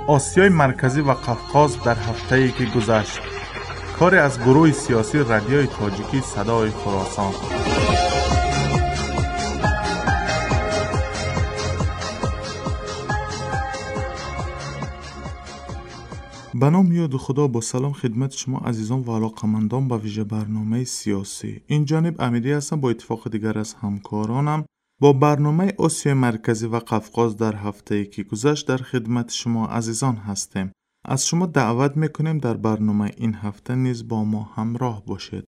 آسیای مرکزی و قفقاز در هفته‌ای که گذشت. کاری از گروه سیاسی رادیوی تاجیکی صدای خراسان. به نام یاد خدا، با سلام خدمت شما عزیزان و علاقه‌مندان به ویژه برنامه سیاسی. این جانب امیری هستم، با اتفاق دیگر از همکارانم با برنامه آسیای مرکزی و قفقاز در هفته‌ای که گذشت در خدمت شما عزیزان هستیم. از شما دعوت میکنیم در برنامه این هفته نیز با ما همراه باشید.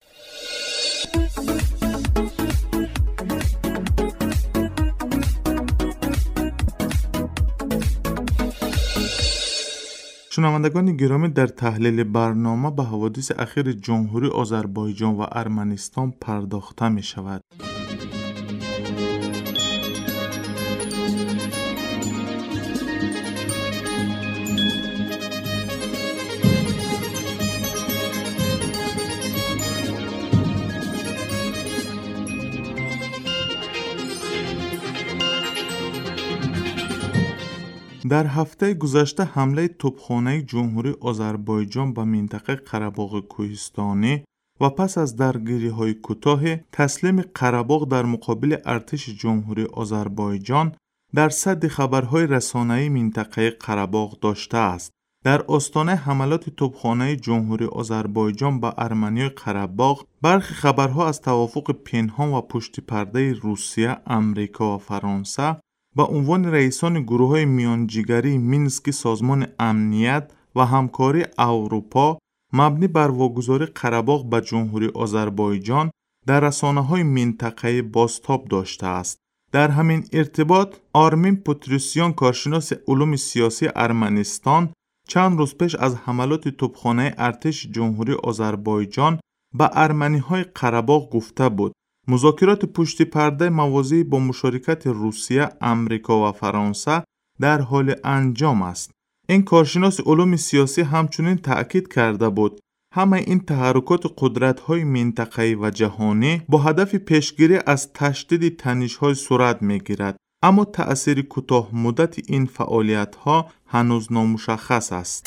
شنوندگان گرامی، در تحلیل برنامه به حوادث اخیر جمهوری آذربایجان و ارمنستان پرداخته می شود. در هفته گذشته حمله توپخانه جمهوری آذربایجان به منطقه قره‌باغ کوهستانی و پس از درگیری‌های کوتاه تسلیم قره‌باغ در مقابل ارتش جمهوری آذربایجان در صدر خبرهای رسانه‌ای منطقه قره‌باغ داشته است. در آستانه حملات توپخانه جمهوری آذربایجان به ارمنیای قره‌باغ، برخی خبرها از توافق پنهان و پشت پرده روسیه، آمریکا و فرانسه با عنوان رئیسان گروه‌های میانجیگری مینسک سازمان امنیت و همکاری اروپا مبنی بر واگذاری قره‌باغ به جمهوری آذربایجان در رسانه‌های منطقه‌ای بازتاب داشته است. در همین ارتباط آرمین پتروسیان، کارشناس علوم سیاسی ارمنستان، چند روز پیش از حملات توپخانه ارتش جمهوری آذربایجان به ارمنی‌های قره‌باغ گفته بود مذاکرات پشت پرده موازی با مشارکت روسیه، آمریکا و فرانسه در حال انجام است. این کارشناس علوم سیاسی همچنین تأکید کرده بود همه این تحرکات قدرت‌های منطقه‌ای و جهانی با هدف پیشگیری از تشدید تنش‌های صورت می‌گیرد، اما تأثیر کوتاه مدت این فعالیت‌ها هنوز نامشخص است.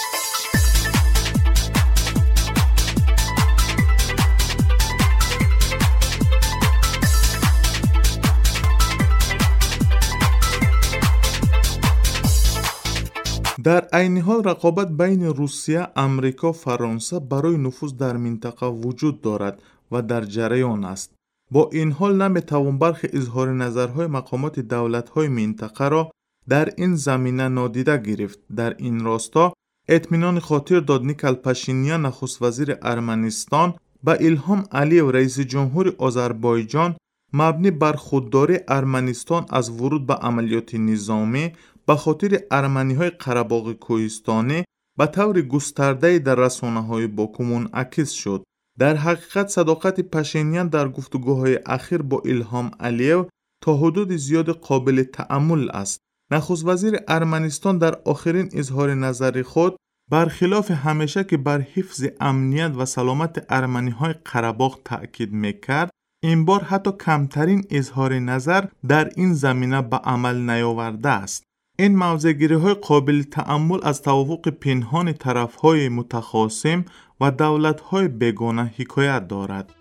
در عین حال رقابت بین روسیه، آمریکا و فرانسه برای نفوذ در منطقه وجود دارد و در جریان است. با این حال نمیتوان برخی اظهار نظرهای مقامات دولت‌های منطقه را در این زمینه نادیده گرفت. در این راستا اطمینان خاطر داد نیکل پاشینیان، نخست وزیر ارمنستان، با ایلهام علیو، رئیس جمهور آذربایجان، مبنی بر خودداری ارمنستان از ورود به عملیات نظامی به خاطر ارمنی‌های قره‌باغ کوهستانی به طور گسترده در رسانه‌های باکو منعکس شد. در حقیقت صداقت پاشینیان در گفتگوهای اخیر با ایلهام علیو تا حدود زیاد قابل تأمل است. نخست وزیر ارمنستان در آخرین اظهار نظر خود برخلاف همیشه که بر حفظ امنیت و سلامت ارمنی‌های قره‌باغ تأکید می‌کرد، این بار حتی کمترین اظهار نظر در این زمینه به عمل نیاورده است. این موضع‌گیری‌های قابل تأمل از توافق پنهان طرف‌های متخاصم و دولت‌های بیگانه حکایت دارد.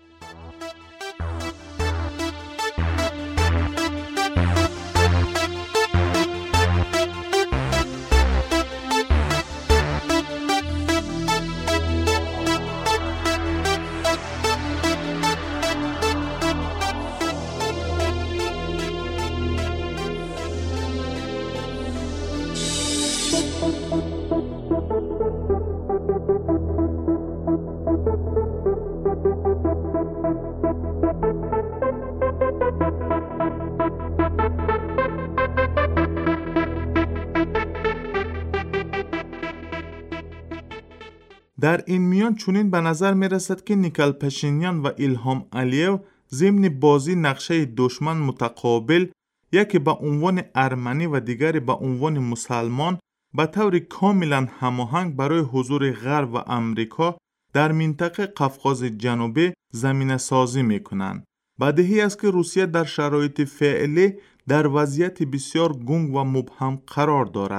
در این میان چنین به نظر می رسد که نیکل پاشینیان و ایلهام علیو ضمن بازی نقشه دشمن متقابل، یکی به عنوان ارمنی و دیگری به عنوان مسلمان، به طور کاملا هماهنگ برای حضور غرب و آمریکا در منطقه قفقاز جنوبی زمینه سازی می کنند. بدیهی است که روسیه در شرایط فعلی در وضعیت بسیار گنگ و مبهم قرار دارد.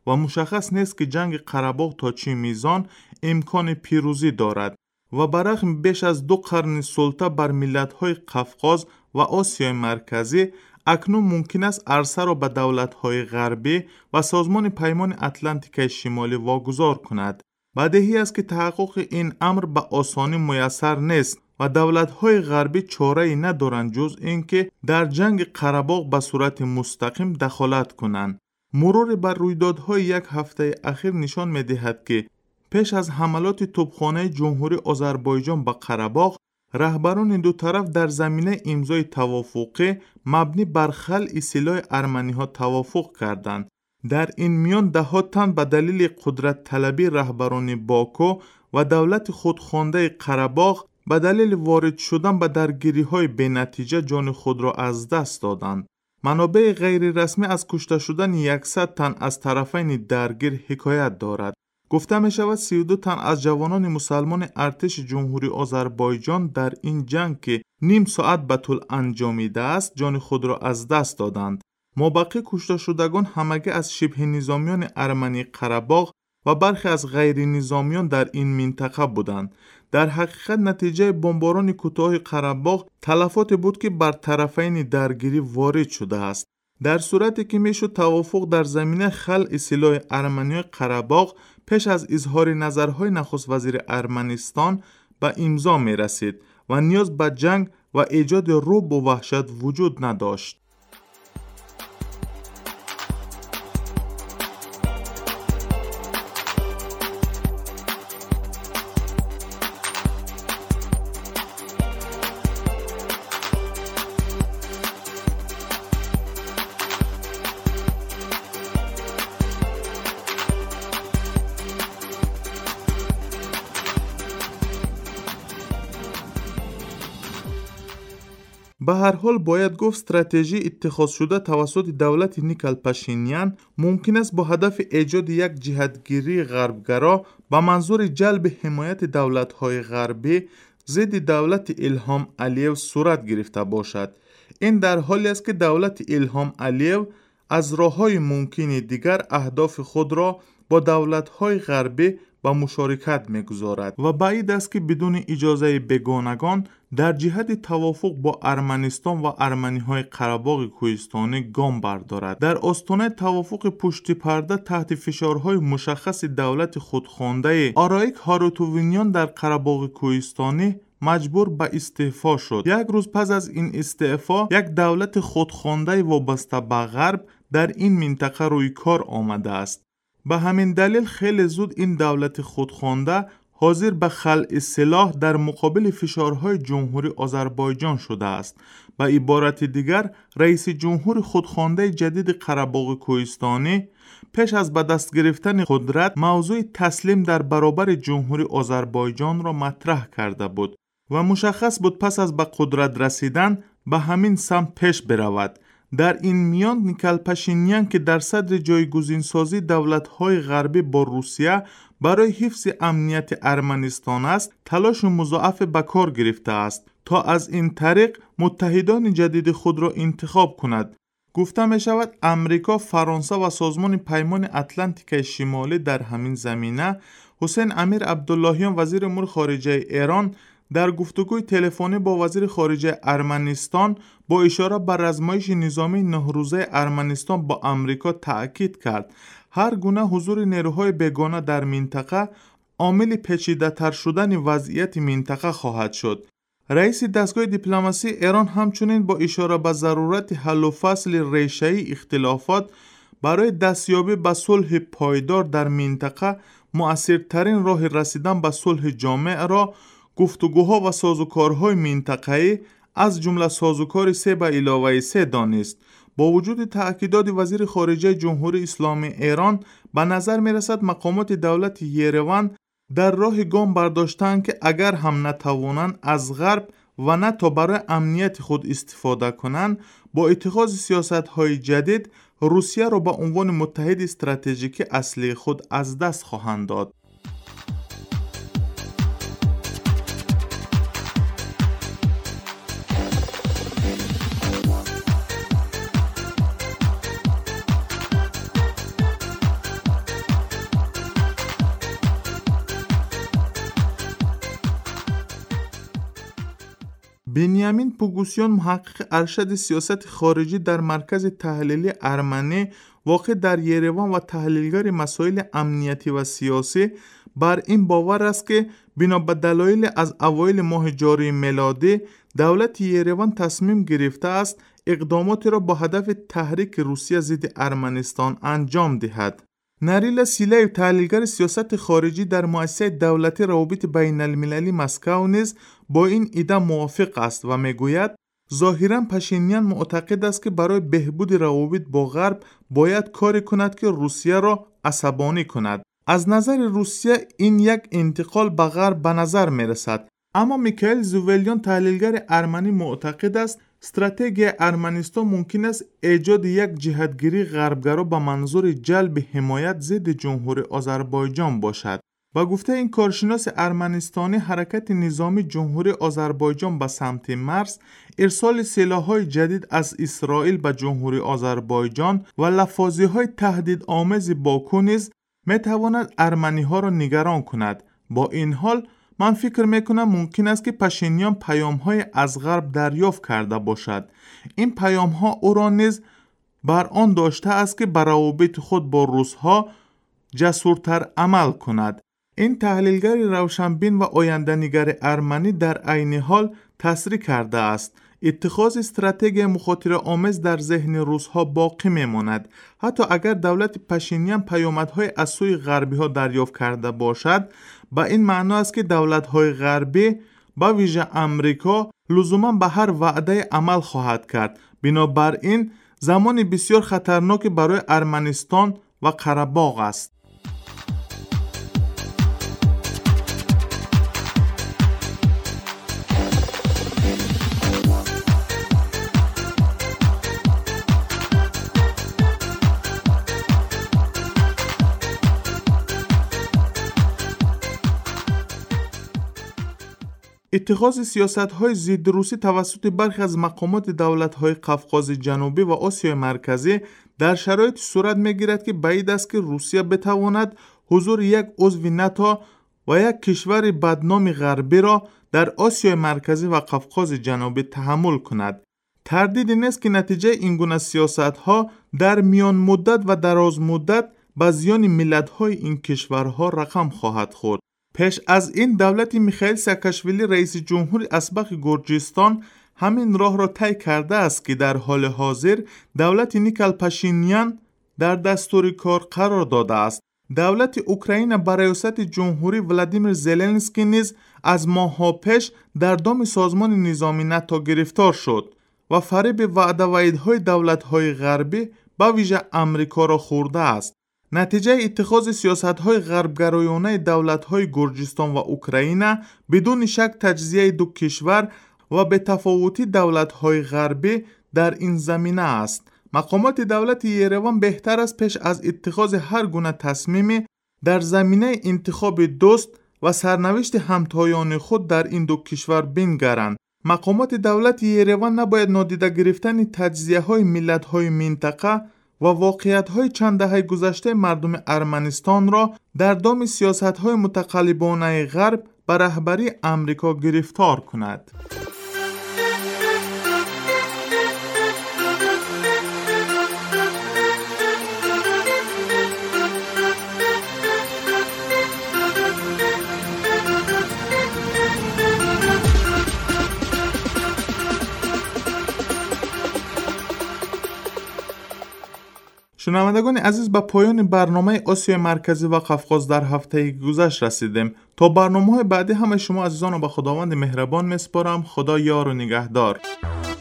و مشخص نیست که جنگ قره‌باغ تا چه میزان امکان پیروزی دارد و برغم بیش از 2 قرن سلطه بر ملت‌های قفقاز و آسیای مرکزی، اکنون ممکن است عرصه را به دولت‌های غربی و سازمان پیمان اتلانتیک شمالی واگذار کند. بدیهی است که تحقق این امر به آسانی میسر نیست و دولت‌های غربی چاره‌ای ندارند جز اینکه در جنگ قره‌باغ به صورت مستقیم دخالت کنند. مرور بر رویدادهای یک هفته اخیر نشان می‌دهد که پیش از حملات توپخانه جمهوری آذربایجان به قره‌باغ، رهبران این دو طرف در زمینه امضای توافقی مبنی بر خلع سلاح ارمنی‌ها توافق کردند. در این میان ده‌ها تن به دلیل قدرت طلبی رهبران باکو و دولت خودخوانده قره‌باغ به دلیل وارد شدن به درگیری‌های بی‌نتیجه جان خود را از دست دادند. منابع غیر رسمی از کشته شدن 100 تن از طرفین درگیر حکایت دارد. گفته می شود 32 تن از جوانان مسلمان ارتش جمهوری آذربایجان در این جنگ که نیم ساعت به طول انجامیده است جان خود را از دست دادند. مابقی کشته شدگان همگی از شبه نظامیان ارمنی قره‌باغ و برخی از غیر نظامیان در این منطقه بودند. در حقیقت نتیجه بمباران کوتاه قره‌باغ تلفات بود که بر طرفین درگیری وارد شده است. در صورتی که میشد توافق در زمینه خلع سلاح ارمنی قره‌باغ پیش از اظهار نظرهای نخست وزیر ارمنستان به امضا می رسید و نیاز به جنگ و ایجاد رعب و وحشت وجود نداشت. به هر حال باید گفت استراتژی اتخاذ شده توسط دولت نیکل پاشینیان ممکن است با هدف ایجاد یک جهتگیری غربگرا به منظور جلب حمایت دولت‌های غربی ضد دولت ایلهام علیو صورت گرفته باشد. این در حالی است که دولت ایلهام علیو از راه‌های ممکن دیگر اهداف خود را با دولت‌های غربی با مشارکت می‌گذارد و بعید است که بدون اجازه بیگانگان در جهت توافق با ارمنستان و ارمنی‌های قره‌باغ کوهستانی گام بردارد. در آستانه توافق پشت پرده تحت فشارهای مشخص دولت خودخوانده آرایک هاروتووینیان در قره‌باغ کوهستانی مجبور به استعفا شد. یک روز پس از این استعفا یک دولت خودخوانده وابسته به غرب در این منطقه روی کار آمده است. به همین دلیل خیلی زود این دولت خودخوانده حاضر به خلع سلاح در مقابل فشارهای جمهوری آذربایجان شده است. به عبارت دیگر رئیس جمهور خودخوانده جدید قره‌باغ کوهستانی پیش از به دست گرفتن قدرت موضوع تسلیم در برابر جمهوری آذربایجان را مطرح کرده بود و مشخص بود پس از به قدرت رسیدن به همین سمت پیش برود. در این میان نیکل پاشینیان که در صدر جایگزینسازی دولت‌های غربی با روسیه برای حفظ امنیت ارمنستان است، تلاش مضاعف به کار گرفته است تا از این طریق متحدان جدید خود را انتخاب کند. گفته می شود امریکا، فرانسه و سازمان پیمان اتلانتیک شمالی در همین زمینه حسین امیر عبداللهیان وزیر امور خارجه ایران در گفتگوی تلفنی با وزیر خارجه ارمنستان با اشاره بر آزمایش نظامی 9 روزه ارمنستان با امریکا تأکید کرد هر گونه حضور نیروهای بیگانه در منطقه عامل پیچیده‌تر شدن وضعیت منطقه خواهد شد. رئیس دستگاه دیپلماسی ایران همچنین با اشاره به ضرورت حل و فصل ریشه‌ای اختلافات برای دستیابی به صلح پایدار در منطقه مؤثرترین راه رسیدن به صلح جامع را گفتگوها و سازوکارهای منطقه‌ای از جمله سازوکار 3+3 دانست. با وجود تأکیدات وزیر خارجه جمهوری اسلامی ایران به نظر می رسد مقامات دولت یروان در راه گام برداشتند که اگر هم نتوانند از غرب و نه تا برای امنیت خود استفاده کنند، با اتخاذ سیاست‌های جدید روسیه را به عنوان متحد استراتژیکی اصلی خود از دست خواهند داد. بنیامین پوگوسیان، محقق ارشد سیاست خارجی در مرکز تحلیلی ارمنی واقع در یریوان و تحلیلگر مسائل امنیتی و سیاسی، بر این باور است که بنا به دلایل از اوایل ماه جاری میلادی دولت یریوان تصمیم گرفته است اقداماتی را با هدف تحریک روسیه ضد ارمنستان انجام دهد. نریل سیلیو، تحلیلگر سیاست خارجی در مؤسسه دولتی روابط بین المللی مسکو، نیز با این ایده موافق است و میگوید ظاهراً پاشینیان معتقد است که برای بهبود روابط با غرب باید کاری کند که روسیه را عصبانی کند. از نظر روسیه این یک انتقال به غرب به نظر می رسد. اما میکائیل زوولیان، تحلیلگر ارمنی، معتقد است استراتژی ارمنستان ممکن است ایجاد یک جهتگیری غربگرا به منظور جلب حمایت ضد جمهوری آذربایجان باشد. با گفته این کارشناس ارمنستانی، حرکت نظامی جمهوری آذربایجان به سمت مرز، ارسال سلاح‌های جدید از اسرائیل به جمهوری آذربایجان و لفاظی‌های تهدیدآمیز باکو نیز می‌تواند ارمنی‌ها را نگران کند. با این حال من فکر میکنم ممکن است که پاشینیان پیام‌های از غرب دریافت کرده باشد. این پیام‌ها او را نیز بر آن داشته است که بر روابط خود با روس‌ها جسورتر عمل کند. این تحلیلگر روشنبین و آینده‌نگر ارمنی در عین حال تصریح کرده است اتخاذ استراتژی مخاطره آمیز در ذهن روس‌ها باقی میماند. حتی اگر دولت پاشینیان پیامدهای از سوی غربی‌ها دریافت کرده باشد، با این معنی است که دولت‌های غربی با ویژه امریکا لزوما به هر وعده عمل خواهد کرد. بنابراین زمان بسیار خطرناک برای ارمنستان و قره‌باغ است. اتخاذ سیاست‌های ضد روسی توسط برخی از مقامات دولت‌های قفقاز جنوبی و آسیای مرکزی در شرایط صورت می‌گیرد که بعید است که روسیه بتواند حضور یک عضو ناتو و یک کشور بدنام غربی را در آسیای مرکزی و قفقاز جنوبی تحمل کند. تردیدی نیست که نتیجه این گونه سیاست‌ها در میان مدت و دراز مدت به زیان ملت‌های این کشورها رقم خواهد خورد. پیش از این دولت میخائیل ساکاشویلی، رئیس جمهور اسبق گرجستان، همین راه را طی کرده است که در حال حاضر دولت نیکل پاشینیان در دستور کار قرار داده است. دولت اوکراین با ریاست جمهوری ولادیمیر زلنسکی نیز از ماه‌ها پیش در دام سازمان نظامی ناتو گرفتار شد و فریب وعده و وعیدهای دولت‌های غربی با ویژه آمریکا را خورده است. نتیجه اتخاذ سیاست‌های غربگرایانه دولت‌های گرجستان و اوکراین بدون شک تجزیه دو کشور و به تفاوتی دولت‌های غربی در این زمینه است. مقامات دولت یریوان بهتر است پیش از اتخاذ هر گونه تصمیمی در زمینه انتخاب دوست و سرنوشت همتایان خود در این دو کشور بنگرند. مقامات دولت یریوان نباید نادیده گرفتن تجزیه‌های ملت‌های منطقه و واقعیت‌های چند دهه گذشته مردم ارمنستان را در دام سیاست‌های متقلبانه غرب به رهبری آمریکا گرفتار کند. شنوندگان عزیز، به پایان برنامه آسیای مرکزی و قفقاز در هفته گذشته رسیدیم. تا برنامه‌های بعدی همه شما عزیزان را به خداوند مهربان میسپارم. خدا یار و نگهدار.